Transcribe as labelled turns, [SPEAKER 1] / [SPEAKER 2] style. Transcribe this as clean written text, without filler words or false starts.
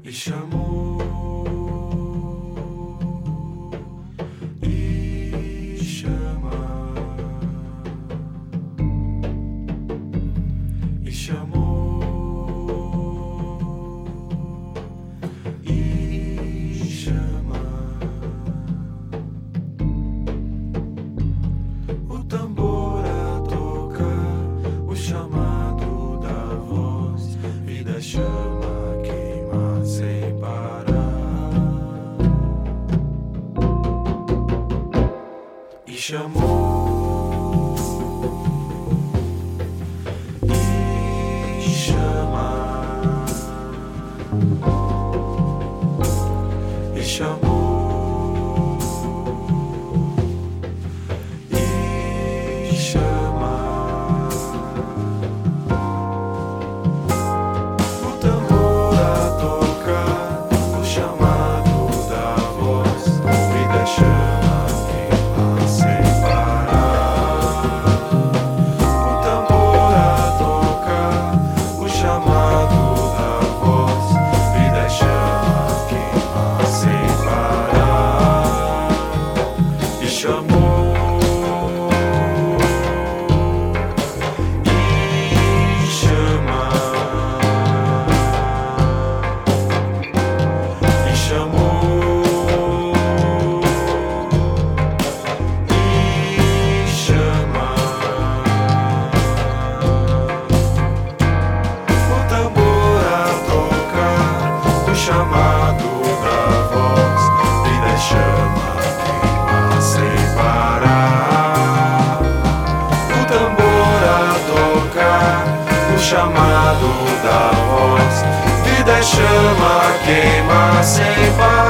[SPEAKER 1] e chamou, e chama, e chamou, e chama. O tambor a tocar, o chamado da voz, vida chama, queima sem parar. E chamou, e chama, e chamou, e chama. O tambor a tocar, o chamado da voz, vida chama, queima sem parar. O tambor a tocar, o chamado da voz, vida chama, queima sem parar. E chamou, e chama, e chamou, e chama. O tambor a tocar, o chamado da voz, vida chama, queima sem parar. O tambor a tocar, o chamado da voz, vida chama, queima sem parar.